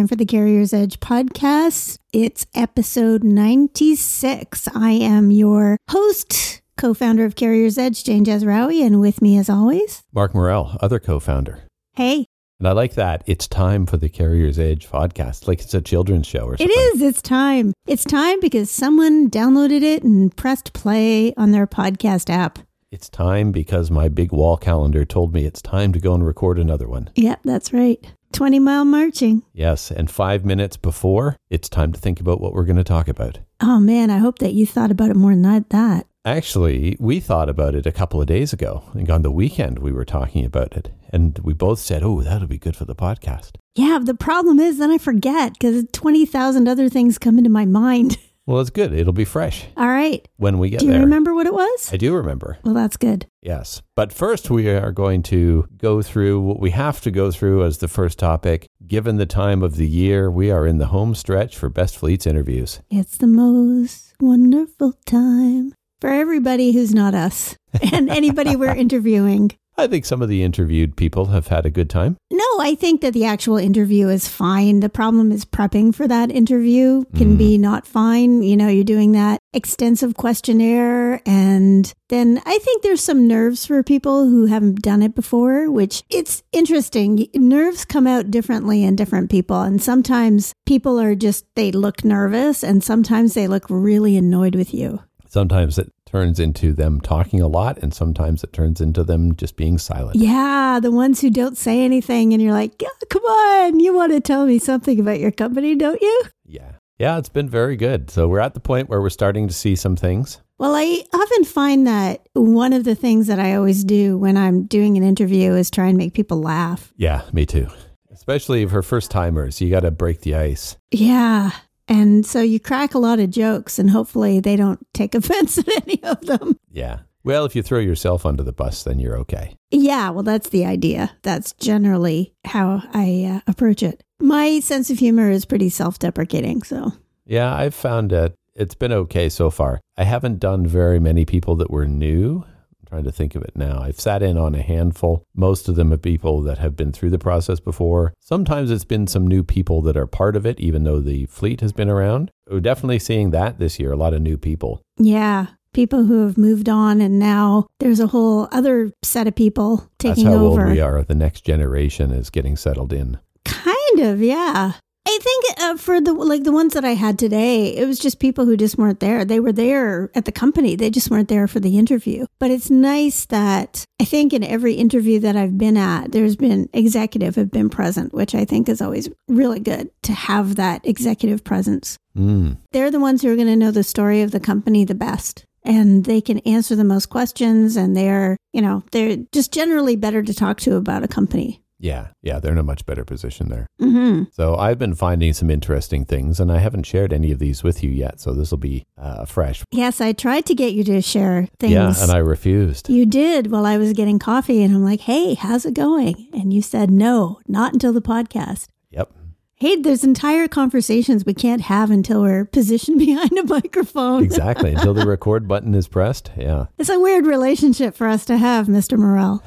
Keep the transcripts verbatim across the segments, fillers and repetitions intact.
time for the Carrier's Edge podcast. It's episode ninety-six. I am your host, co-founder of Carrier's Edge, Jane Jazraoui, and with me as always, Mark Morrell, other co-founder. Hey. And I like that. It's time for the Carrier's Edge podcast, like it's a children's show or something. It is. It's time. It's time because someone downloaded it and pressed play on their podcast app. It's time because my big wall calendar told me it's time to go and record another one. Yep, that's right. twenty mile marching. Yes, and five minutes before, it's time to think about what we're going to talk about. Oh man, I hope that you thought about it more than that. Actually, we thought about it a couple of days ago. I think on the weekend we were talking about it. And we both said, oh, that'll be good for the podcast. Yeah, the problem is then I forget because twenty thousand other things come into my mind. Well, it's good. It'll be fresh. All right. When we get there. Do you there. remember what it was? I do remember. Well, that's good. Yes. But first, we are going to go through what we have to go through as the first topic. Given the time of the year, we are in the home stretch for Best Fleets interviews. It's the most wonderful time for everybody who's not us and anybody we're interviewing. I think some of the interviewed people have had a good time. No, I think that the actual interview is fine. The problem is prepping for that interview can mm. be not fine. You know, you're doing that extensive questionnaire, and then I think there's some nerves for people who haven't done it before, which it's interesting. Nerves come out differently in different people, and sometimes people are just, they look nervous, and sometimes they look really annoyed with you. Sometimes it turns into them talking a lot, and sometimes it turns into them just being silent. Yeah, the ones who don't say anything, and you're like, oh, come on, you want to tell me something about your company, don't you? Yeah. Yeah, it's been very good. So we're at the point where we're starting to see some things. Well, I often find that one of the things that I always do when I'm doing an interview is try and make people laugh. Yeah, me too. Especially for first timers, you got to break the ice. Yeah. And so you crack a lot of jokes and hopefully they don't take offense at any of them. Yeah. Well, if you throw yourself under the bus, then you're okay. Yeah, well, that's the idea. That's generally how I uh, approach it. My sense of humor is pretty self-deprecating, so. Yeah, I've found that it's been okay so far. I haven't done very many people that were new. Trying to think of it now. I've sat in on a handful. Most of them are people that have been through the process before. Sometimes it's been some new people that are part of it, even though the fleet has been around. We're definitely seeing that this year, a lot of new people. Yeah, people who have moved on, and now there's a whole other set of people taking over. That's how old we are. The next generation is getting settled in. Kind of, yeah. I think uh, for the like the ones that I had today, it was just people who just weren't there. They were there at the company. They just weren't there for the interview. But it's nice that I think in every interview that I've been at, there's been executive have been present, which I think is always really good to have that executive presence. Mm. They're the ones who are going to know the story of the company the best. And they can answer the most questions, and they're, you know, they're just generally better to talk to about a company. Yeah, yeah, they're in a much better position there. Mm-hmm. So I've been finding some interesting things, and I haven't shared any of these with you yet, so this will be uh, fresh. Yes, I tried to get you to share things. Yeah, and I refused. You did while I was getting coffee, and I'm like, hey, how's it going? And you said, no, not until the podcast. Yep. Hey, there's entire conversations we can't have until we're positioned behind a microphone. Exactly, until the record button is pressed, yeah. It's a weird relationship for us to have, Mister Morrell.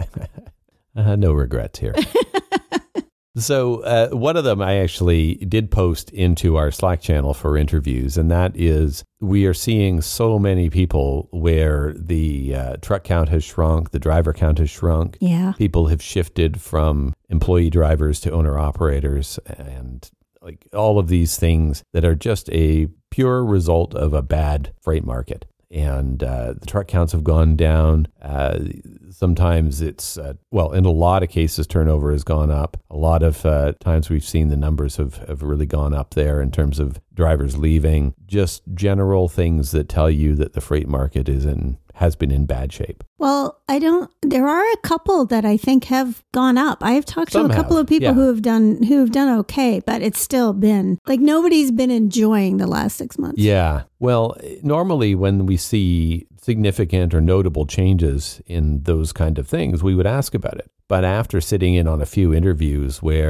Uh, no regrets here. So uh, one of them I actually did post into our Slack channel for interviews, and that is we are seeing so many people where the uh, truck count has shrunk, the driver count has shrunk. Yeah. People have shifted from employee drivers to owner operators, and like all of these things that are just a pure result of a bad freight market. And uh, the truck counts have gone down. Uh, sometimes it's, uh, well, in a lot of cases, turnover has gone up. A lot of uh, times we've seen the numbers have, have really gone up there in terms of drivers leaving. Just general things that tell you that the freight market is in has been in bad shape. Well, I don't, there are a couple that I think have gone up. I have talked Some to a couple have, of people yeah. who have done, who have done okay, but it's still been, like nobody's been enjoying the last six months. Yeah. Well, normally when we see significant or notable changes in those kind of things, we would ask about it. But after sitting in on a few interviews where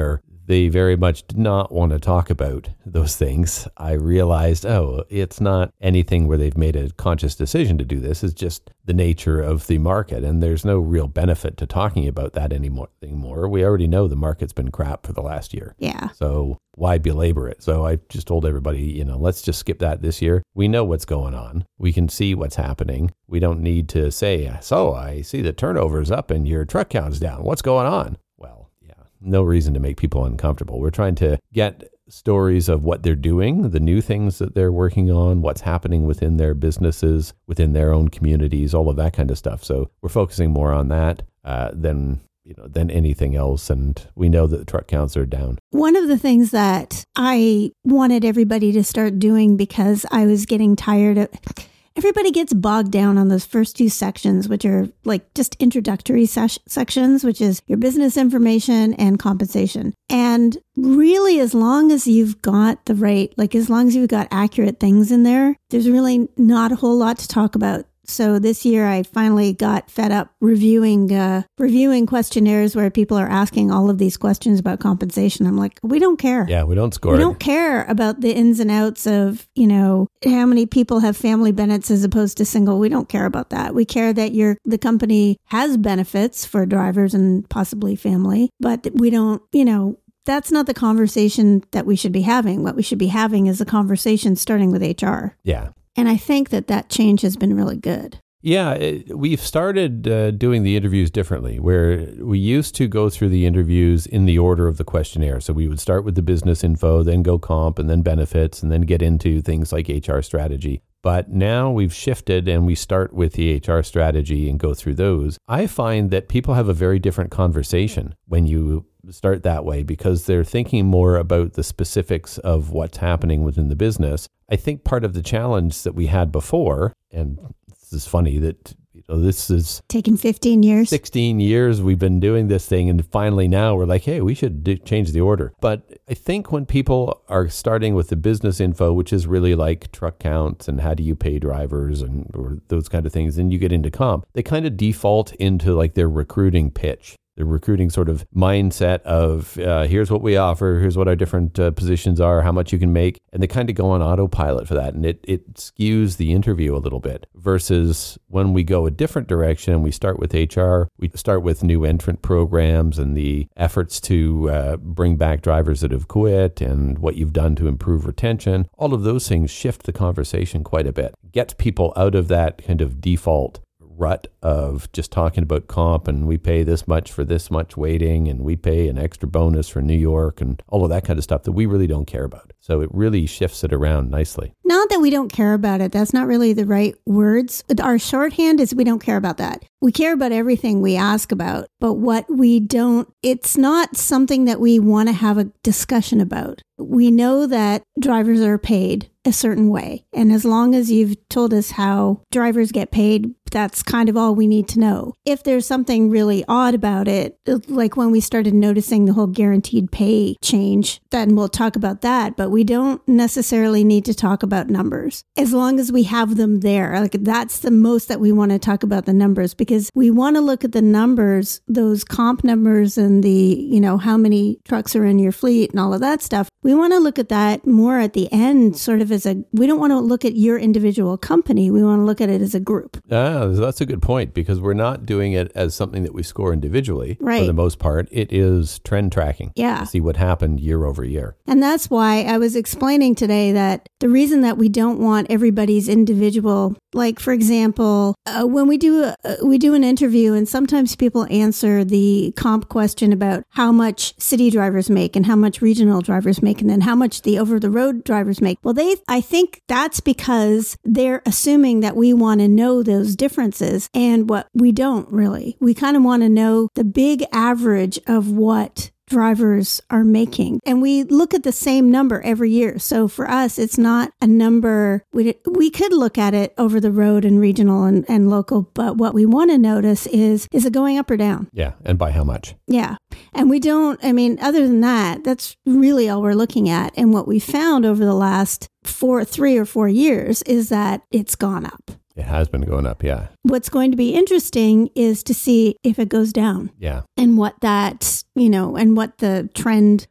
they very much did not want to talk about those things, I realized, oh, it's not anything where they've made a conscious decision to do this. It's just the nature of the market. And there's no real benefit to talking about that anymore. anymore. We already know the market's been crap for the last year. Yeah. So why belabor it? So I just told everybody, you know, let's just skip that this year. We know what's going on. We can see what's happening. We don't need to say, so I see the turnover's up and your truck count's down. What's going on? Well, yeah, no reason to make people uncomfortable. We're trying to get stories of what they're doing, the new things that they're working on, what's happening within their businesses, within their own communities, all of that kind of stuff. So we're focusing more on that uh, than you know, than anything else. And we know that the truck counts are down. One of the things that I wanted everybody to start doing, because I was getting tired of, everybody gets bogged down on those first two sections, which are like just introductory ses- sections, which is your business information and compensation. And really, as long as you've got the right, like as long as you've got accurate things in there, there's really not a whole lot to talk about. So this year I finally got fed up reviewing uh, reviewing questionnaires where people are asking all of these questions about compensation. I'm like, we don't care. Yeah, we don't score. We it. don't care about the ins and outs of, you know, how many people have family benefits as opposed to single. We don't care about that. We care that your the company has benefits for drivers and possibly family, but we don't, you know, that's not the conversation that we should be having. What we should be having is a conversation starting with H R. Yeah. And I think that that change has been really good. Yeah, it, we've started uh, doing the interviews differently, where we used to go through the interviews in the order of the questionnaire. So we would start with the business info, then go comp, and then benefits, and then get into things like H R strategy. But now we've shifted and we start with the H R strategy and go through those. I find that people have a very different conversation when you start that way, because they're thinking more about the specifics of what's happening within the business. I think part of the challenge that we had before, and this is funny that you know this is taken fifteen years, sixteen years we've been doing this thing, and finally now we're like, hey, we should do, change the order. But I think when people are starting with the business info, which is really like truck counts and how do you pay drivers and or those kind of things, and you get into comp, they kind of default into like their recruiting pitch. The recruiting sort of mindset of uh, here's what we offer, here's what our different uh, positions are, how much you can make. And they kind of go on autopilot for that. And it, it skews the interview a little bit versus when we go a different direction, we start with H R, we start with new entrant programs and the efforts to uh, bring back drivers that have quit and what you've done to improve retention. All of those things shift the conversation quite a bit, gets people out of that kind of default rut of just talking about comp and we pay this much for this much weighting and we pay an extra bonus for New York and all of that kind of stuff that we really don't care about. So it really shifts it around nicely. Not that we don't care about it. That's not really the right words. Our shorthand is we don't care about that. We care about everything we ask about, but what we don't, it's not something that we want to have a discussion about. We know that drivers are paid a certain way. And as long as you've told us how drivers get paid, that's kind of all we need to know. If there's something really odd about it, like when we started noticing the whole guaranteed pay change, then we'll talk about that. But we don't necessarily need to talk about numbers as long as we have them there. Like that's the most that we want to talk about, the numbers, because we want to look at the numbers, those comp numbers and the, you know, how many trucks are in your fleet and all of that stuff. We want to look at that more at the end, sort of as a, we don't want to look at your individual company. We want to look at it as a group. Ah, that's a good point, because we're not doing it as something that we score individually. Right. For the most part, it is trend tracking. Yeah. To see what happened year over year. And that's why I was explaining today that the reason that we don't want everybody's individual, like for example, uh, when we do a, uh, we do an interview and sometimes people answer the comp question about how much city drivers make and how much regional drivers make and then how much the over-the-road drivers make. Well, they, I think that's because they're assuming that we want to know those differences, and what we don't really. We kind of want to know the big average of what drivers are making. And we look at the same number every year. So for us, it's not a number. We, we could look at it over the road and regional and, and local, but what we want to notice is, is it going up or down? Yeah. And by how much? Yeah. And we don't, I mean, other than that, that's really all we're looking at. And what we found over the last four, three or four years is that it's gone up. It has been going up, yeah. What's going to be interesting is to see if it goes down. Yeah. And what that, you know, and what the trend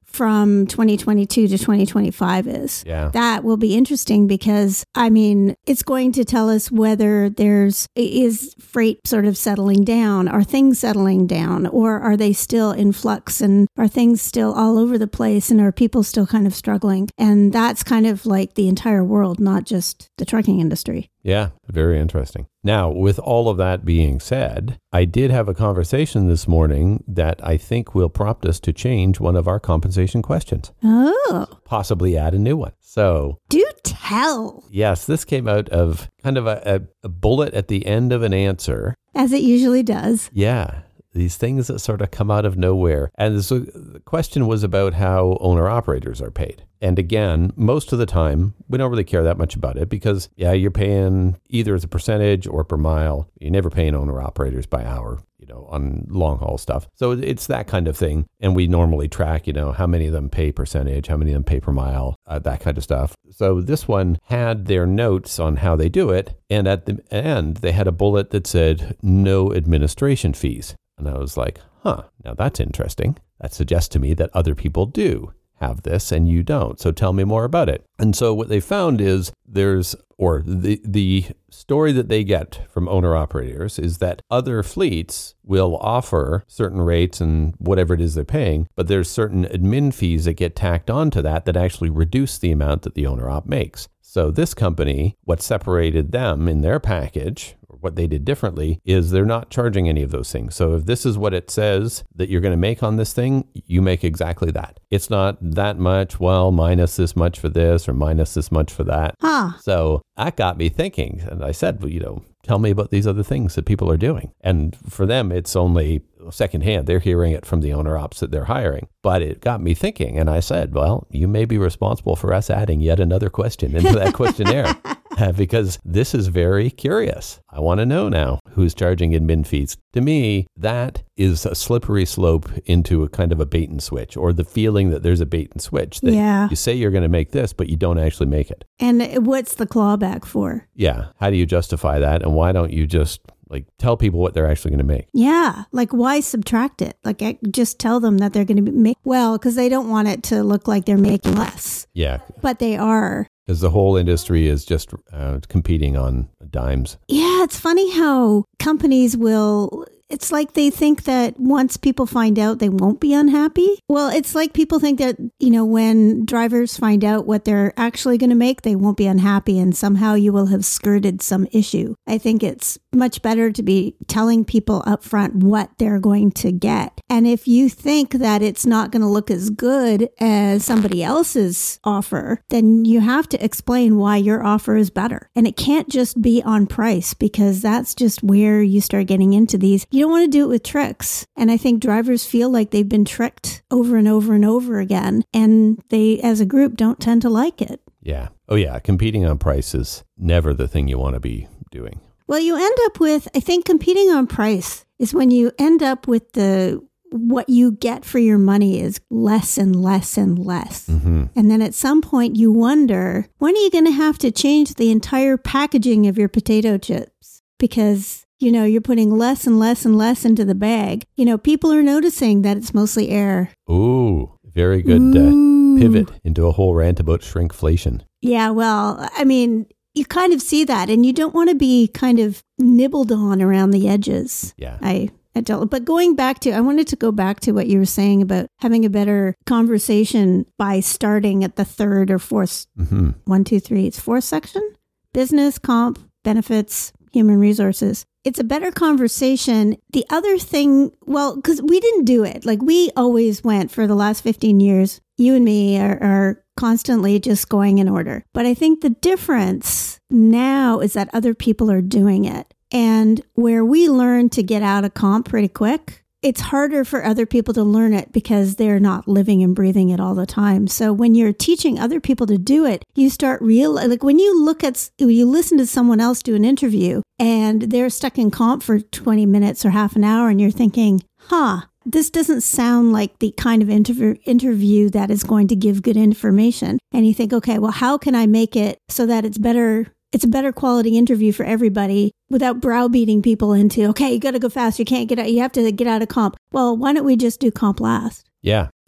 from twenty twenty-two to twenty twenty-five is. Yeah. That will be interesting because, I mean, it's going to tell us whether there's, is freight sort of settling down? Are things settling down? Or are they still in flux and are things still all over the place and are people still kind of struggling? And that's kind of like the entire world, not just the trucking industry. Yeah, very interesting. Now, with all of that being said, I did have a conversation this morning that I think will prompt us to change one of our compensation questions. Oh. Possibly add a new one. So, do tell. Yes, this came out of kind of a, a, a bullet at the end of an answer. As it usually does. Yeah. These things that sort of come out of nowhere. And so the question was about how owner-operators are paid. And again, most of the time, we don't really care that much about it because, yeah, you're paying either as a percentage or per mile. You're never paying owner-operators by hour, you know, on long-haul stuff. So it's that kind of thing. And we normally track, you know, how many of them pay percentage, how many of them pay per mile, uh, that kind of stuff. So this one had their notes on how they do it. And at the end, they had a bullet that said, no administration fees. And I was like, huh, now that's interesting. That suggests to me that other people do have this and you don't. So tell me more about it. And so what they found is there's, or the the story that they get from owner operators is that other fleets will offer certain rates and whatever it is they're paying, but there's certain admin fees that get tacked onto that that actually reduce the amount that the owner op makes. So this company, what separated them in their package, or what they did differently, is they're not charging any of those things. So if this is what it says that you're going to make on this thing, you make exactly that. It's not that much, well, minus this much for this or minus this much for that. Huh. So that got me thinking. And I said, well, you know, tell me about these other things that people are doing. And for them, it's only secondhand. They're hearing it from the owner ops that they're hiring. But it got me thinking. And I said, well, you may be responsible for us adding yet another question into that questionnaire. Uh, because this is very curious. I want to know now who's charging admin fees. To me, that is a slippery slope into a kind of a bait and switch, or the feeling that there's a bait and switch. That yeah. You say you're going to make this, but you don't actually make it. And what's the clawback for? Yeah. How do you justify that? And why don't you just like tell people what they're actually going to make? Yeah. Like why subtract it? Like I just tell them that they're going to make, well, because they don't want it to look like they're making less. Yeah. But they are. Because the whole industry is just uh, competing on dimes. Yeah, it's funny how companies will, it's like they think that once people find out, they won't be unhappy. Well, it's like people think that, you know, when drivers find out what they're actually going to make, they won't be unhappy and somehow you will have skirted some issue. I think it's much better to be telling people up front what they're going to get. And if you think that it's not going to look as good as somebody else's offer, then you have to explain why your offer is better. And it can't just be on price because that's just where you start getting into these. You don't want to do it with tricks. And I think drivers feel like they've been tricked over and over and over again. And they, as a group, don't tend to like it. Yeah. Oh, yeah. Competing on price is never the thing you want to be doing. Well, you end up with, I think competing on price is when you end up with the, what you get for your money is less and less and less. Mm-hmm. And then at some point you wonder, when are you going to have to change the entire packaging of your potato chips? Because, you know, you're putting less and less and less into the bag. You know, people are noticing that it's mostly air. Ooh, very good uh, pivot into a whole rant about shrinkflation. Yeah, well, I mean, you kind of see that and you don't want to be kind of nibbled on around the edges. Yeah. I, I don't, but going back to, I wanted to go back to what you were saying about having a better conversation by starting at the third or fourth, mm-hmm. one, two, three, it's fourth section, business, comp, benefits, human resources. It's a better conversation. The other thing, well, because we didn't do it. Like we always went for the last fifteen years, you and me are, are constantly just going in order. But I think the difference now is that other people are doing it. And where we learn to get out of comp pretty quick, it's harder for other people to learn it because they're not living and breathing it all the time. So when you're teaching other people to do it, you start real, like when you look at, when you listen to someone else do an interview and they're stuck in comp for twenty minutes or half an hour and you're thinking, huh, this doesn't sound like the kind of interview interview that is going to give good information. And you think, okay, well, how can I make it so that it's better? It's a better quality interview for everybody without browbeating people into, okay, you got to go fast. You can't get out. You have to get out of comp. Well, why don't we just do comp last? Yeah.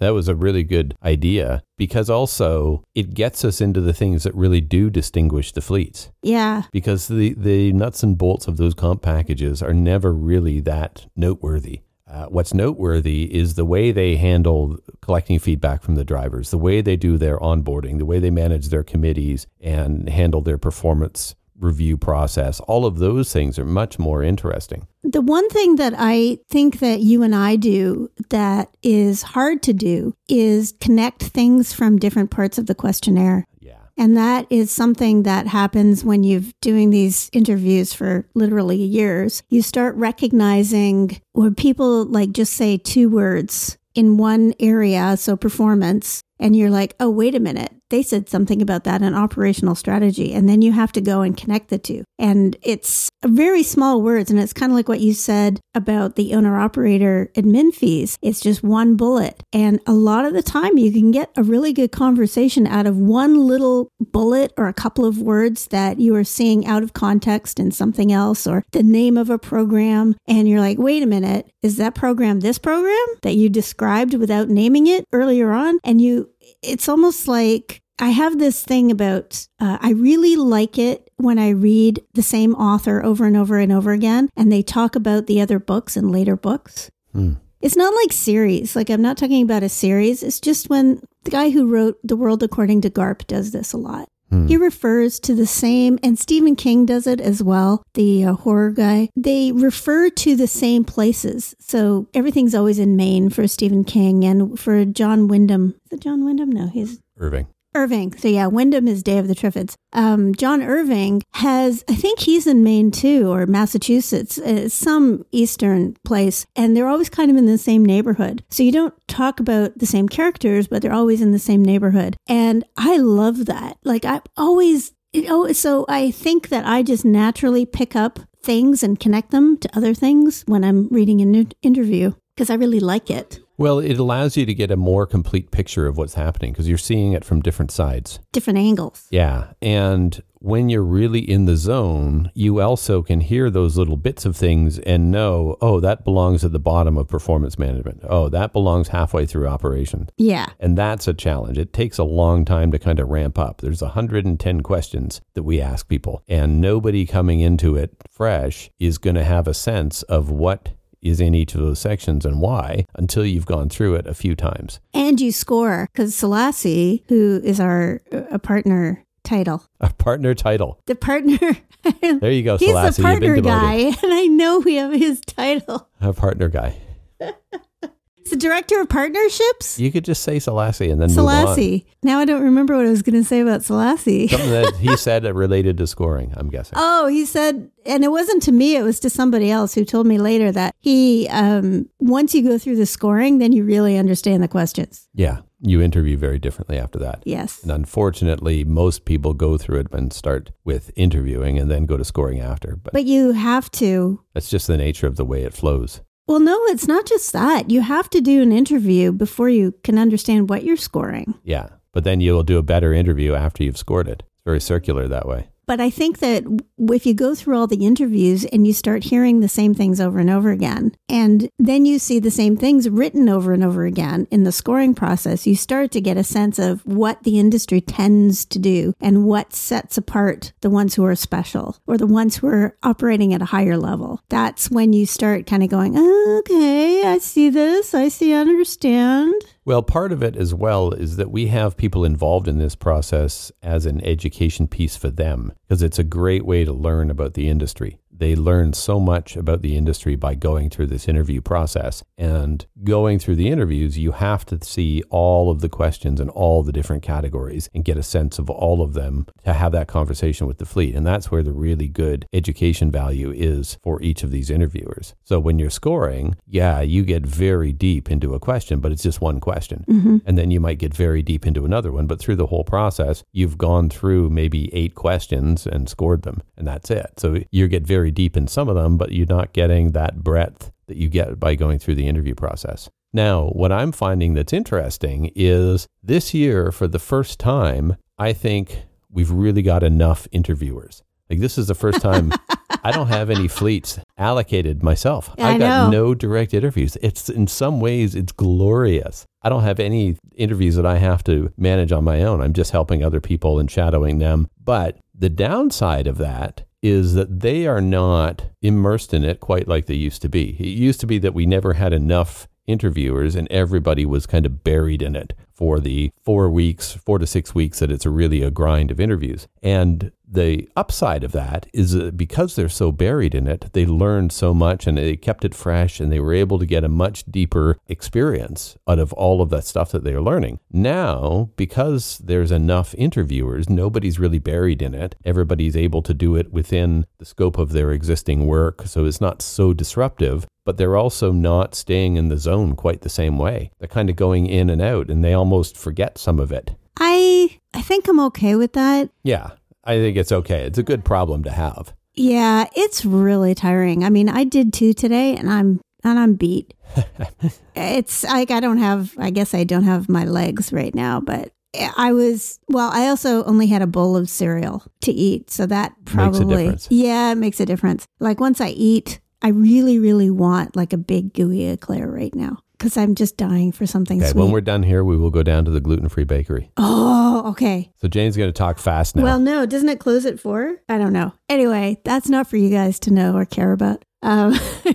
That was a really good idea because also it gets us into the things that really do distinguish the fleets. Yeah. Because the, the nuts and bolts of those comp packages are never really that noteworthy. Uh, what's noteworthy is the way they handle collecting feedback from the drivers, the way they do their onboarding, the way they manage their committees and handle their performance review process. All of those things are much more interesting. The one thing that I think that you and I do that is hard to do is connect things from different parts of the questionnaire. Yeah. And that is something that happens when you're doing these interviews for literally years. You start recognizing where people like just say two words in one area, so performance, and you're like, oh, wait a minute. They said something about that in operational strategy. And then you have to go and connect the two. And it's very small words. And it's kind of like what you said about the owner-operator admin fees. It's just one bullet. And a lot of the time you can get a really good conversation out of one little bullet or a couple of words that you are seeing out of context in something else or the name of a program. And you're like, wait a minute, is that program this program that you described without naming it earlier on? And you, it's almost like, I have this thing about, uh, I really like it when I read the same author over and over and over again, and they talk about the other books and later books. Hmm. It's not like series. Like, I'm not talking about a series. It's just when the guy who wrote The World According to Garp does this a lot. Hmm. He refers to the same, and Stephen King does it as well, the uh, horror guy. They refer to the same places. So everything's always in Maine for Stephen King, and for John Wyndham. Is it John Wyndham? No, he's... Irving. Irving. So yeah, Wyndham is Day of the Triffids. Um, John Irving has, I think he's in Maine too, or Massachusetts, uh, some eastern place, and they're always kind of in the same neighborhood. So you don't talk about the same characters, but they're always in the same neighborhood. And I love that. Like I always, you know, so I think that I just naturally pick up things and connect them to other things when I'm reading an in- interview because I really like it. Well, it allows you to get a more complete picture of what's happening because you're seeing it from different sides. Different angles. Yeah. And when you're really in the zone, you also can hear those little bits of things and know, oh, that belongs at the bottom of performance management. Oh, that belongs halfway through operation. Yeah. And that's a challenge. It takes a long time to kind of ramp up. There's one hundred ten questions that we ask people, and nobody coming into it fresh is going to have a sense of what is in each of those sections and why until you've gone through it a few times. And you score, because Selassie, who is our a partner title. A partner title. The partner. There you go, He's Selassie. the partner You've been guy, and I know we have his title. A partner guy. It's the director of partnerships? You could just say Selassie and then Selassie. move on. Now I don't remember what I was going to say about Selassie. Something that he said related to scoring, I'm guessing. Oh, he said, and it wasn't to me, it was to somebody else who told me later that he, um, once you go through the scoring, then you really understand the questions. Yeah. You interview very differently after that. Yes. And unfortunately, most people go through it and start with interviewing and then go to scoring after. But, but you have to. That's just the nature of the way it flows. Well, no, it's not just that. You have to do an interview before you can understand what you're scoring. Yeah. But then you'll do a better interview after you've scored it. It's very circular that way. But I think that if you go through all the interviews and you start hearing the same things over and over again, and then you see the same things written over and over again in the scoring process, you start to get a sense of what the industry tends to do and what sets apart the ones who are special or the ones who are operating at a higher level. That's when you start kind of going, oh, okay, I see this. I see, I understand. Well, part of it as well is that we have people involved in this process as an education piece for them, because it's a great way to learn about the industry. They learn so much about the industry by going through this interview process. And going through the interviews, you have to see all of the questions and all the different categories and get a sense of all of them to have that conversation with the fleet. And that's where the really good education value is for each of these interviewers. So when you're scoring, yeah, you get very deep into a question, but it's just one question. Mm-hmm. And then you might get very deep into another one. But through the whole process, you've gone through maybe eight questions and scored them. And that's it. So you get very deep in some of them, but you're not getting that breadth that you get by going through the interview process. Now, what I'm finding that's interesting is this year, for the first time, I think we've really got enough interviewers. Like, this is the first time I don't have any fleets allocated myself. I I got know. no direct interviews. It's in some ways, it's glorious. I don't have any interviews that I have to manage on my own. I'm just helping other people and shadowing them. But the downside of that is that they are not immersed in it quite like they used to be. It used to be that we never had enough interviewers and everybody was kind of buried in it for the four weeks, four to six weeks that it's a really a grind of interviews. And the upside of that is that because they're so buried in it, they learned so much and they kept it fresh and they were able to get a much deeper experience out of all of that stuff that they're learning. Now, because there's enough interviewers, nobody's really buried in it. Everybody's able to do it within the scope of their existing work. So it's not so disruptive, but they're also not staying in the zone quite the same way. They're kind of going in and out and they almost forget some of it. I I think I'm okay with that. Yeah. I think it's okay. It's a good problem to have. Yeah, it's really tiring. I mean, I did two today and I'm and I'm beat. It's like I don't have I guess I don't have my legs right now, but I was well, I also only had a bowl of cereal to eat, so that probably makes a difference. Yeah, it makes a difference. Like once I eat, I really really want like a big gooey eclair right now. Because I'm just dying for something Okay, sweet. when we're done here, we will go down to the gluten-free bakery. Oh, okay. So Jane's going to talk fast now. Well, no, doesn't it close at four? I don't know. Anyway, that's not for you guys to know or care about. Um,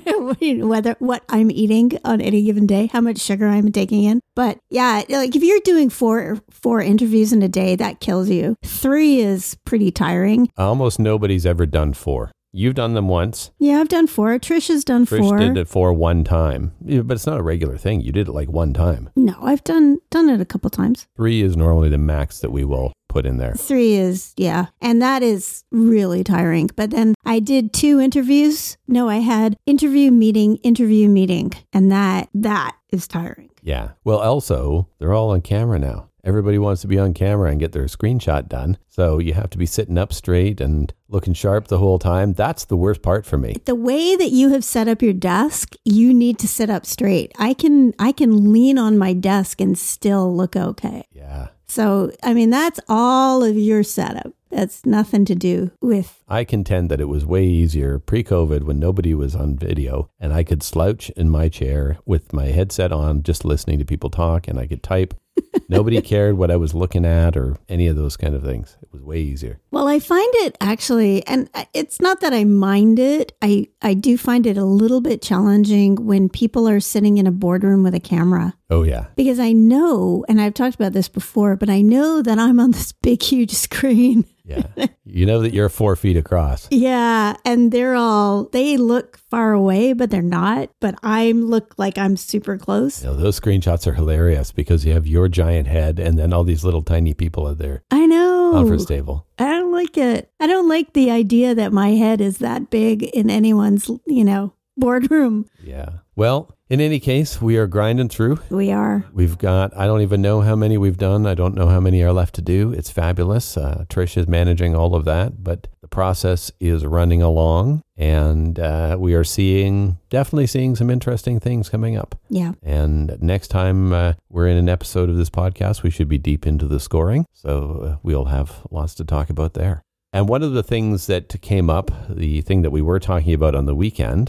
whether what I'm eating on any given day, how much sugar I'm taking in. But yeah, like if you're doing four four interviews in a day, that kills you. Three is pretty tiring. Almost nobody's ever done four. You've done them once. Yeah, I've done four. Trish has done Trish four. did it for one time. Yeah, but it's not a regular thing. You did it like one time. No, I've done done it a couple times. Three is normally the max that we will put in there. Three is, yeah. And that is really tiring. But then I did two interviews. No, I had interview, meeting, interview, meeting. And that that is tiring. Yeah. Well, also, they're all on camera now. Everybody wants to be on camera and get their screenshot done. So you have to be sitting up straight and looking sharp the whole time. That's the worst part for me. The way that you have set up your desk, you need to sit up straight. I can I can lean on my desk and still look okay. Yeah. So, I mean, that's all of your setup. That's nothing to do with... I contend that it was way easier pre-COVID when nobody was on video and I could slouch in my chair with my headset on, just listening to people talk, and I could type. Nobody cared what I was looking at or any of those kind of things. It was way easier. Well, I find it actually, and it's not that I mind it. I, I do find it a little bit challenging when people are sitting in a boardroom with a camera. Oh, yeah. Because I know, and I've talked about this before, but I know that I'm on this big, huge screen. Yeah. You know that you're four feet across. Yeah. And they're all, they look far away, but they're not. But I look like I'm super close. You know, those screenshots are hilarious because you have your giant head and then all these little tiny people at their I know. conference table. I don't like it. I don't like the idea that my head is that big in anyone's, you know, boardroom. Yeah. Well, in any case, we are grinding through. We are. We've got, I don't even know how many we've done. I don't know how many are left to do. It's fabulous. Uh, Trish is managing all of that, but the process is running along and uh, we are seeing, definitely seeing some interesting things coming up. Yeah. And next time uh, we're in an episode of this podcast, we should be deep into the scoring. So uh, we'll have lots to talk about there. And one of the things that came up, the thing that we were talking about on the weekend,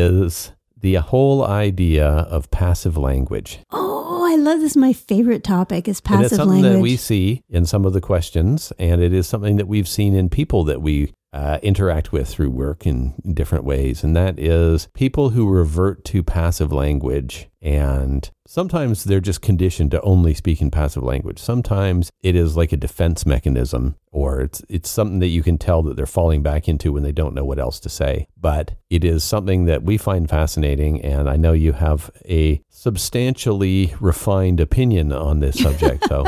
is the whole idea of passive language. Oh, I love this. My favorite topic is passive and it's something language. that we see in some of the questions, and it is something that we've seen in people that we uh, interact with through work in different ways. And that is people who revert to passive language. And sometimes they're just conditioned to only speak in passive language. Sometimes it is like a defense mechanism, or it's it's something that you can tell that they're falling back into when they don't know what else to say. But it is something that we find fascinating, and I know you have a substantially refined opinion on this subject, so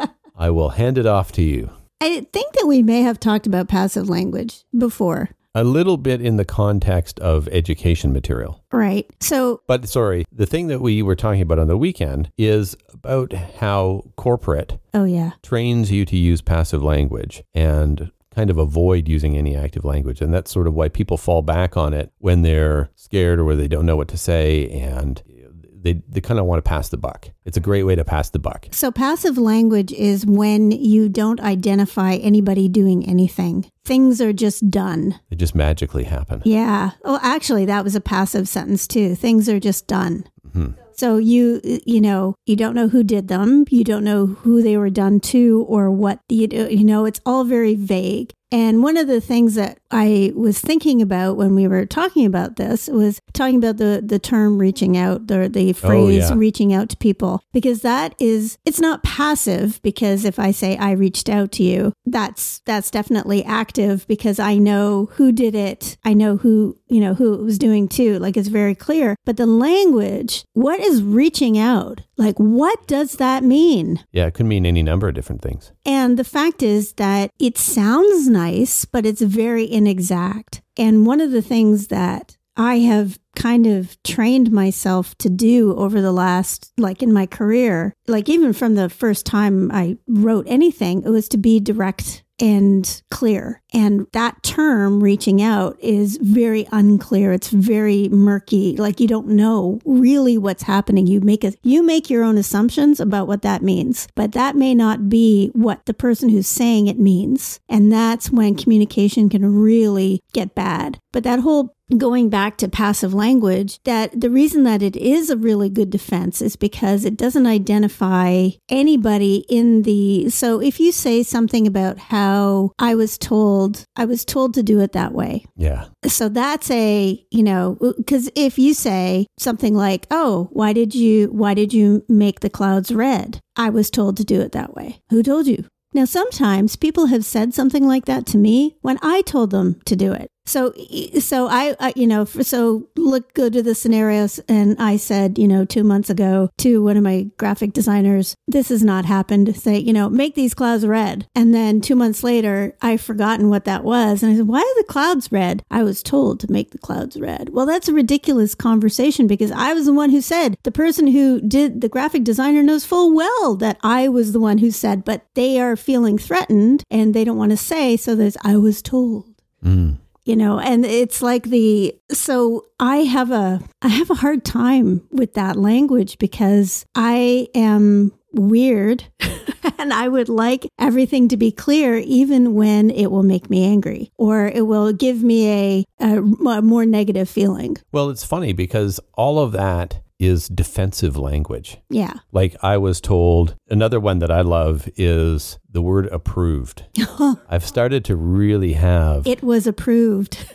I will hand it off to you. I think that we may have talked about passive language before. A little bit in the context of education material. Right. So, But sorry, the thing that we were talking about on the weekend is about how corporate oh yeah. trains you to use passive language and kind of avoid using any active language. And that's sort of why people fall back on it when they're scared or where they don't know what to say. And they, they kind of want to pass the buck. It's a great way to pass the buck. So passive language is when you don't identify anybody doing anything. Things are just done. They just magically happen. Yeah. Oh, actually, that was a passive sentence too. Things are just done. Mm-hmm. So you, you know, you don't know who did them. You don't know who they were done to or what, you, you know, it's all very vague. And one of the things that I was thinking about when we were talking about this was talking about the, the term reaching out, the, the phrase oh, yeah. reaching out to people, because that is, it's not passive, because if I say I reached out to you, that's, that's definitely active because I know who did it. I know who, you know, who it was doing to, like it's very clear. But the language, what is reaching out? Like, what does that mean? Yeah, it could mean any number of different things. And the fact is that it sounds nice, but it's very inexact. And one of the things that I have kind of trained myself to do over the last, like in my career, like even from the first time I wrote anything, it was to be direct and clear. And that term reaching out is very unclear. It's very murky. Like you don't know really what's happening. You make a, you make your own assumptions about what that means, but that may not be what the person who's saying it means. And that's when communication can really get bad. But that whole going back to passive language, that the reason that it is a really good defense is because it doesn't identify anybody in the, so if you say something about how I was told, I was told to do it that way. Yeah. So that's a, you know, because if you say something like, oh, why did you, why did you make the clouds red? I was told to do it that way. Who told you? Now, sometimes people have said something like that to me when I told them to do it. So, so I, I, you know, so look, go to the scenarios. And I said, you know, two months ago to one of my graphic designers, this has not happened. Say, you know, make these clouds red. And then two months later, I've forgotten what that was. And I said, why are the clouds red? I was told to make the clouds red. Well, that's a ridiculous conversation because I was the one who said, the person who did the graphic designer knows full well that I was the one who said, but they are feeling threatened and they don't want to say. So there's, I was told. Mm. You know, and it's like the, so I have a, I have a hard time with that language because I am weird and I would like everything to be clear even when it will make me angry or it will give me a, a, a more negative feeling. Well, it's funny because all of that is defensive language. Yeah. Like I was told, another one that I love is the word approved. I've started to really have... It was approved.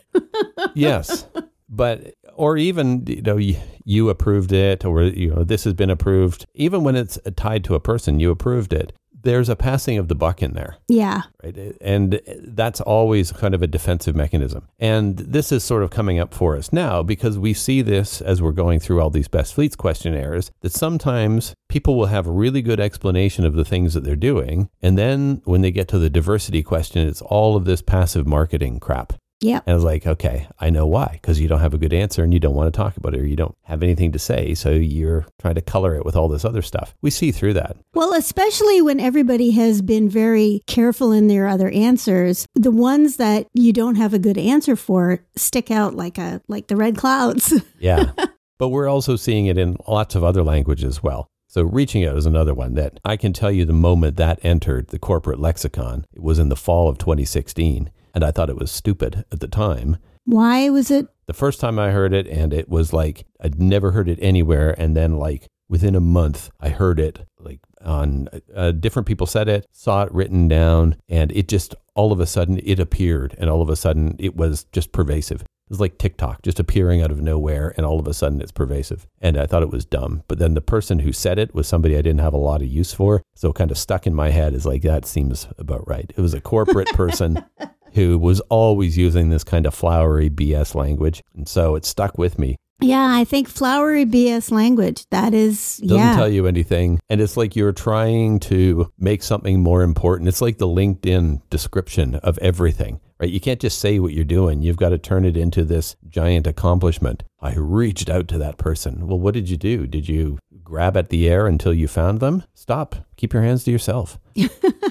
Yes. But, or even, you know, you, you approved it or, you know, this has been approved. Even when it's tied to a person, you approved it. There's a passing of the buck in there. Yeah. Right. And that's always kind of a defensive mechanism. And this is sort of coming up for us now because we see this as we're going through all these best fleets questionnaires, that sometimes people will have a really good explanation of the things that they're doing. And then when they get to the diversity question, it's all of this passive marketing crap. Yeah. And I was like, okay, I know why, because you don't have a good answer and you don't want to talk about it or you don't have anything to say. So you're trying to color it with all this other stuff. We see through that. Well, especially when everybody has been very careful in their other answers, the ones that you don't have a good answer for stick out like a like the red clouds. Yeah. But we're also seeing it in lots of other languages as well. So reaching out is another one that I can tell you the moment that entered the corporate lexicon, it was in the fall of twenty sixteen. And I thought it was stupid at the time. Why was it? The first time I heard it, and it was like, I'd never heard it anywhere. And then like within a month, I heard it like on uh, different people said it, saw it written down, and it just all of a sudden it appeared. And all of a sudden it was just pervasive. It was like TikTok just appearing out of nowhere. And all of a sudden it's pervasive. And I thought it was dumb. But then the person who said it was somebody I didn't have a lot of use for. So it kind of stuck in my head as like, that seems about right. It was a corporate person who was always using this kind of flowery B S language. And so it stuck with me. Yeah, I think flowery B S language, that is, Doesn't yeah. tell you anything. And it's like you're trying to make something more important. It's like the LinkedIn description of everything, right? You can't just say what you're doing. You've got to turn it into this giant accomplishment. I reached out to that person. Well, what did you do? Did you grab at the air until you found them? Stop. Keep your hands to yourself.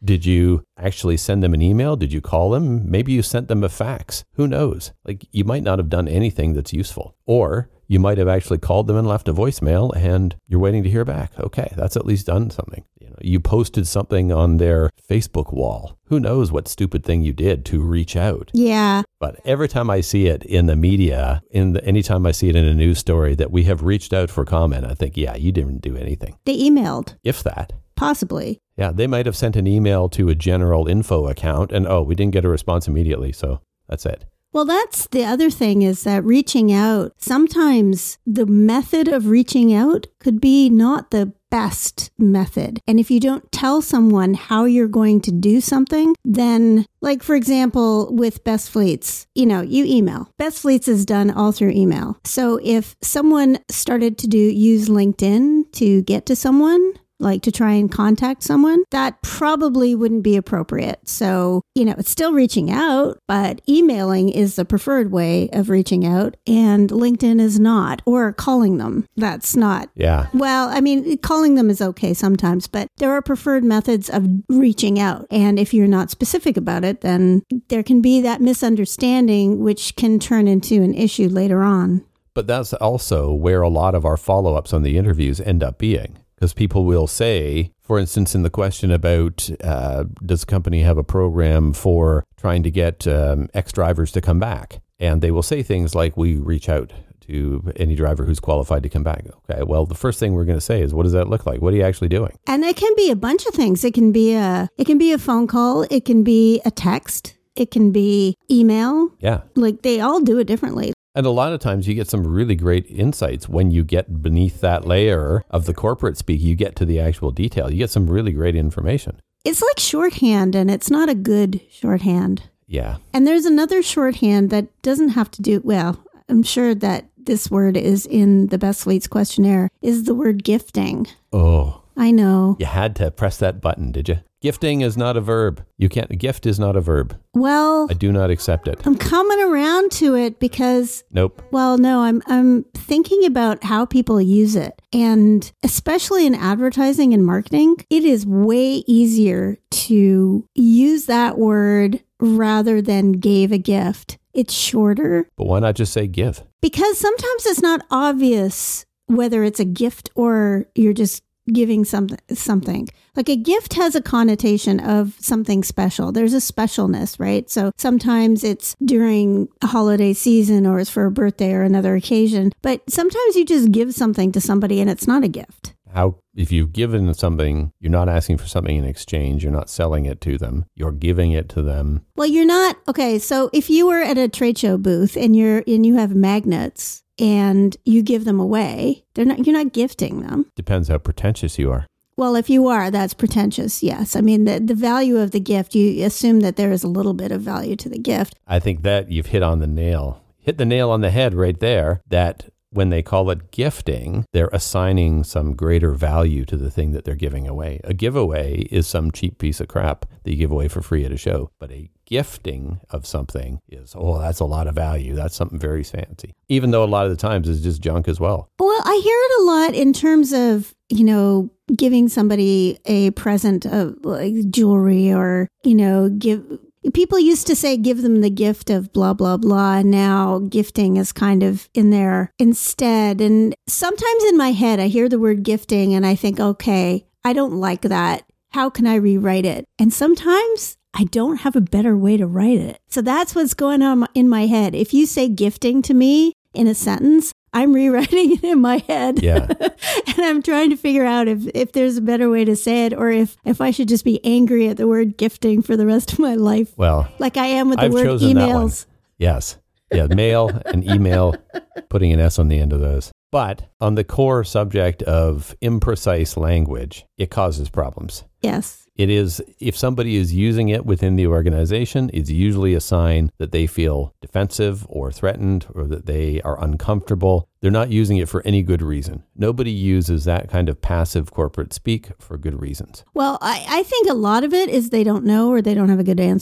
Did you actually send them an email? Did you call them? Maybe you sent them a fax. Who knows? Like, you might not have done anything that's useful. Or you might have actually called them and left a voicemail and you're waiting to hear back. Okay, that's at least done something. You know, you posted something on their Facebook wall. Who knows what stupid thing you did to reach out? Yeah. But every time I see it in the media, in the, anytime I see it in a news story that we have reached out for comment, I think, yeah, you didn't do anything. They emailed. If that. Possibly. Yeah, they might have sent an email to a general info account and, oh, we didn't get a response immediately. So that's it. Well, that's the other thing is that reaching out, sometimes the method of reaching out could be not the best method. And if you don't tell someone how you're going to do something, then like, for example, with Best Fleets, you know, you email. Best Fleets is done all through email. So if someone started to do use LinkedIn to get to someone, like to try and contact someone, that probably wouldn't be appropriate. So, you know, it's still reaching out, but emailing is the preferred way of reaching out and LinkedIn is not, or calling them. That's not. Yeah. Well, I mean, calling them is okay sometimes, but there are preferred methods of reaching out. And if you're not specific about it, then there can be that misunderstanding, which can turn into an issue later on. But that's also where a lot of our follow-ups on the interviews end up being. Because people will say, for instance, in the question about uh, does the company have a program for trying to get um, ex-drivers to come back? And they will say things like, we reach out to any driver who's qualified to come back. Okay, well, the first thing we're going to say is, what does that look like? What are you actually doing? And it can be a bunch of things. It can be a, it can be a phone call. It can be a text. It can be email. Yeah. Like they all do it differently. And a lot of times you get some really great insights when you get beneath that layer of the corporate speak, you get to the actual detail. You get some really great information. It's like shorthand, and it's not a good shorthand. Yeah. And there's another shorthand that doesn't have to do, well, I'm sure that this word is in the Best Fleets questionnaire, is the word gifting. Oh. I know. You had to press that button, did you? Gifting is not a verb. You can't, gift is not a verb. Well, I do not accept it. I'm coming around to it because, nope. Well, no, I'm I'm thinking about how people use it. And especially in advertising and marketing, it is way easier to use that word rather than gave a gift. It's shorter. But why not just say give? Because sometimes it's not obvious whether it's a gift or you're just giving something something like a gift has a connotation of something special. There's a specialness, right? So sometimes it's during a holiday season or it's for a birthday or another occasion, but sometimes you just give something to somebody and it's not a gift. How, if you've given something, you're not asking for something in exchange, you're not selling it to them, you're giving it to them. Well, you're not, okay, so if you were at a trade show booth and you're and you have magnets and you give them away, they're not, you're not gifting them. Depends how pretentious you are. Well, if you are, that's pretentious, yes. I mean, the, the value of the gift, you assume that there is a little bit of value to the gift. I think that you've hit on the nail. Hit the nail on the head right there, that when they call it gifting, they're assigning some greater value to the thing that they're giving away. A giveaway is some cheap piece of crap that you give away for free at a show. But a gifting of something is, oh, that's a lot of value. That's something very fancy. Even though a lot of the times it's just junk as well. Well, I hear it a lot in terms of, you know, giving somebody a present of like jewelry or, you know, give... People used to say, give them the gift of blah, blah, blah. And now gifting is kind of in there instead. And sometimes in my head, I hear the word gifting and I think, okay, I don't like that. How can I rewrite it? And sometimes I don't have a better way to write it. So that's what's going on in my head. If you say gifting to me in a sentence, I'm rewriting it in my head. Yeah. And I'm trying to figure out if, if there's a better way to say it or if, if I should just be angry at the word gifting for the rest of my life. Well, like I am with the I've word chosen emails. That one. Yes. Yeah. Mail and email, putting an S on the end of those. But on the core subject of imprecise language, it causes problems. Yes. It is, if somebody is using it within the organization, it's usually a sign that they feel defensive or threatened or that they are uncomfortable. They're not using it for any good reason. Nobody uses that kind of passive corporate speak for good reasons. Well, I, I think a lot of it is they don't know or they don't have a good answer.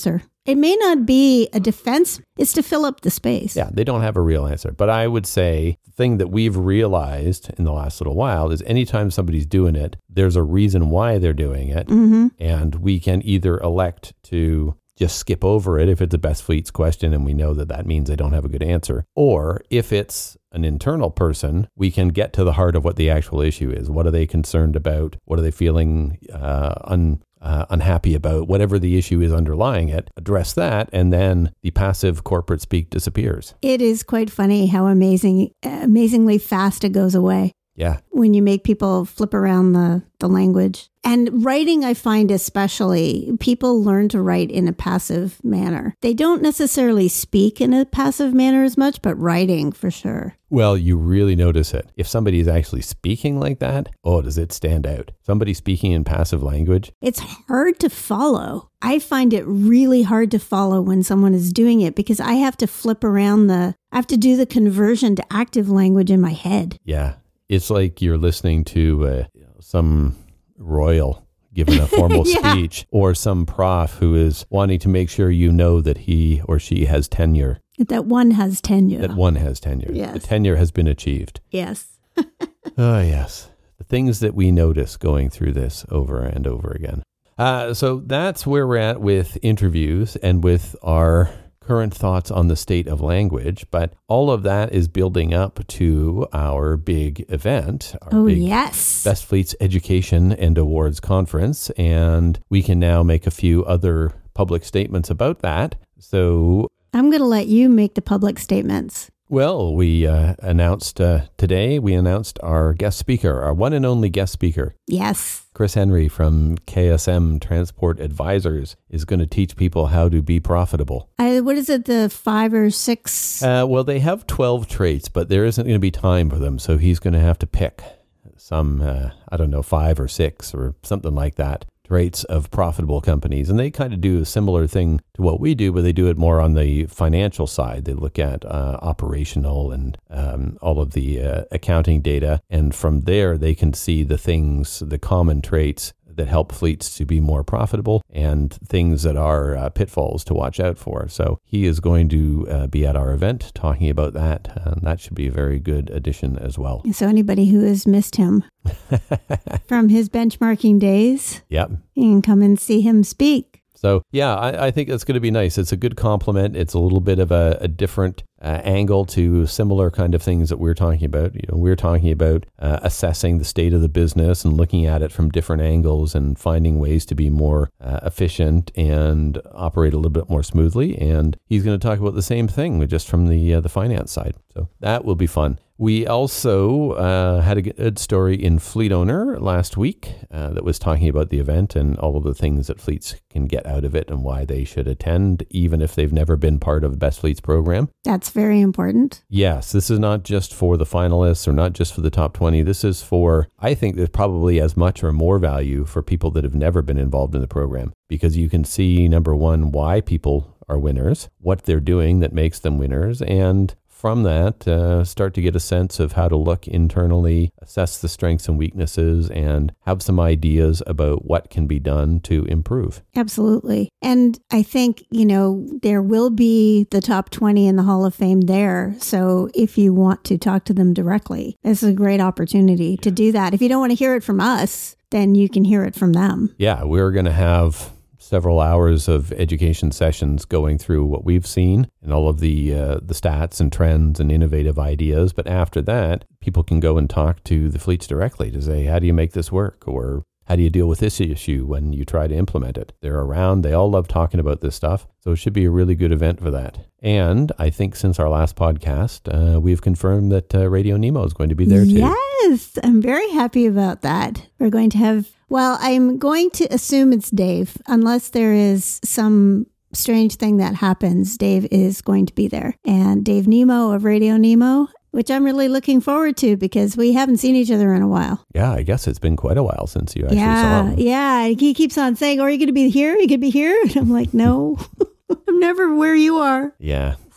It may not be a defense. It's to fill up the space. Yeah, they don't have a real answer. But I would say the thing that we've realized in the last little while is anytime somebody's doing it, there's a reason why they're doing it. Mm-hmm. And we can either elect to just skip over it if it's a best fleets question and we know that that means they don't have a good answer. Or if it's an internal person, we can get to the heart of what the actual issue is. What are they concerned about? What are they feeling uh, un, uh, unhappy about? Whatever the issue is underlying it, address that, and then the passive corporate speak disappears. It is quite funny how amazing, amazingly fast it goes away. Yeah. When you make people flip around the, the language. And writing, I find especially, people learn to write in a passive manner. They don't necessarily speak in a passive manner as much, but writing for sure. Well, you really notice it. If somebody is actually speaking like that, oh, does it stand out? Somebody speaking in passive language. It's hard to follow. I find it really hard to follow when someone is doing it because I have to flip around the, I have to do the conversion to active language in my head. Yeah. It's like you're listening to uh, some royal giving a formal yeah. speech or some prof who is wanting to make sure you know that he or she has tenure. That one has tenure. That one has tenure. Yes. The tenure has been achieved. Yes. Oh, yes. The things that we notice going through this over and over again. Uh, so that's where we're at with interviews and with our current thoughts on the state of language, but all of that is building up to our big event, our oh, big yes. Best Fleets Education and Awards Conference, and we can now make a few other public statements about that. So I'm going to let you make the public statements. Well, we uh, announced uh, today, we announced our guest speaker, our one and only guest speaker. Yes. Chris Henry from K S M Transport Advisors is going to teach people how to be profitable. I, what is it, the five or six? Uh, well, they have twelve traits, but there isn't going to be time for them. So he's going to have to pick some, uh, I don't know, five or six or something like that. Traits of profitable companies. And they kind of do a similar thing to what we do, but they do it more on the financial side. They look at uh, operational and um, all of the uh, accounting data. And from there, they can see the things, the common traits that help fleets to be more profitable and things that are uh, pitfalls to watch out for. So he is going to uh, be at our event talking about that. And that should be a very good addition as well. So anybody who has missed him from his benchmarking days, yep, you can come and see him speak. So, yeah, I, I think it's going to be nice. It's a good compliment. It's a little bit of a, a different uh, angle to similar kind of things that we're talking about. You know, we're talking about uh, assessing the state of the business and looking at it from different angles and finding ways to be more uh, efficient and operate a little bit more smoothly. And he's going to talk about the same thing, just from the uh, the finance side. So that will be fun. We also uh, had a good story in Fleet Owner last week uh, that was talking about the event and all of the things that fleets can get out of it and why they should attend, even if they've never been part of the Best Fleets program. That's very important. Yes, this is not just for the finalists or not just for the top twenty. This is for, I think there's probably as much or more value for people that have never been involved in the program, because you can see, number one, why people are winners, what they're doing that makes them winners, and from that, uh, start to get a sense of how to look internally, assess the strengths and weaknesses, and have some ideas about what can be done to improve. Absolutely. And I think, you know, there will be the top twenty in the Hall of Fame there. So if you want to talk to them directly, this is a great opportunity to do that. If you don't want to hear it from us, then you can hear it from them. Yeah, we're going to have several hours of education sessions going through what we've seen and all of the uh, the stats and trends and innovative ideas. But after that, people can go and talk to the fleets directly to say, how do you make this work? Or how do you deal with this issue when you try to implement it? They're around. They all love talking about this stuff. So it should be a really good event for that. And I think since our last podcast, uh, we've confirmed that uh, Radio Nemo is going to be there too. Yes, I'm very happy about that. We're going to have, well, I'm going to assume it's Dave, unless there is some strange thing that happens. Dave is going to be there. And Dave Nemo of Radio Nemo, which I'm really looking forward to because we haven't seen each other in a while. Yeah, I guess it's been quite a while since you actually yeah, saw him. Yeah, he keeps on saying, oh, are you going to be here? You could be here? And I'm like, no, I'm never where you are. Yeah.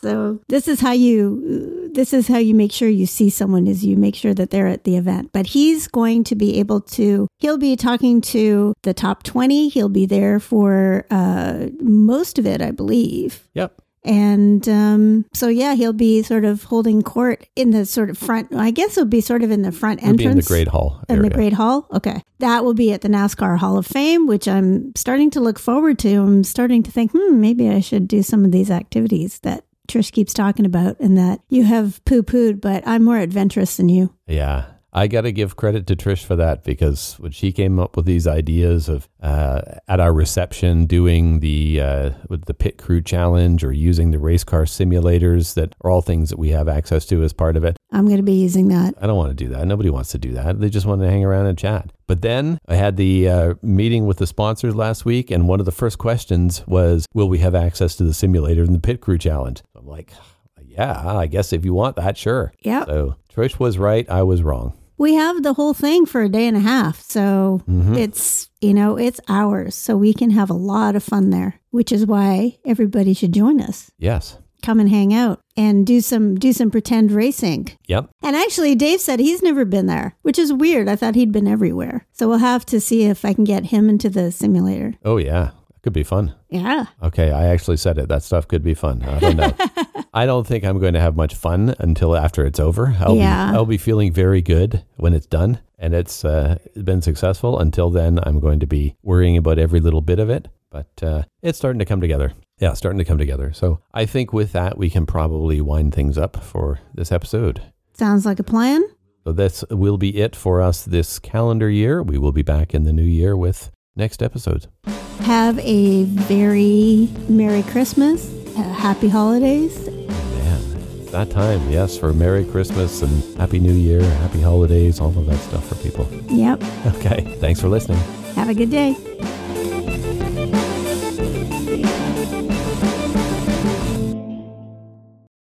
So this is how you, this is how you make sure you see someone, is you make sure that they're at the event. But he's going to be able to, he'll be talking to the top twenty. He'll be there for uh, most of it, I believe. Yep. And um, so, yeah, he'll be sort of holding court in the sort of front. I guess it'll be sort of in the front It'll entrance. Be in the Great Hall In area. the Great Hall? Okay. That will be at the NASCAR Hall of Fame, which I'm starting to look forward to. I'm starting to think, hmm, maybe I should do some of these activities that Trish keeps talking about and that you have poo-pooed, but I'm more adventurous than you. Yeah. I got to give credit to Trish for that, because when she came up with these ideas of uh, at our reception doing the uh, with the pit crew challenge or using the race car simulators, that are all things that we have access to as part of it. I'm going to be using that. I don't want to do that. Nobody wants to do that. They just want to hang around and chat. But then I had the uh, meeting with the sponsors last week, and one of the first questions was, will we have access to the simulator in the pit crew challenge? So I'm like, yeah, I guess if you want that, sure. Yep. So Trish was right. I was wrong. We have the whole thing for a day and a half. So Mm-hmm. it's, you know, it's ours. So we can have a lot of fun there, which is why everybody should join us. Yes. Come and hang out and do some do some pretend racing. Yep. And actually, Dave said he's never been there, which is weird. I thought he'd been everywhere. So we'll have to see if I can get him into the simulator. Oh, yeah. It could be fun. Yeah. Okay, I actually said it. That stuff could be fun. I don't know. I don't think I'm going to have much fun until after it's over. I'll Yeah. be, I'll be feeling very good when it's done and it's uh, been successful. Until then, I'm going to be worrying about every little bit of it. But uh, it's starting to come together. Yeah, starting to come together. So I think with that, we can probably wind things up for this episode. Sounds like a plan. So this will be it for us this calendar year. We will be back in the new year with next episodes. Have a very Merry Christmas. Uh, happy holidays. Man, it's that time, yes, for Merry Christmas and Happy New Year, Happy Holidays, all of that stuff for people. Yep. Okay, thanks for listening. Have a good day.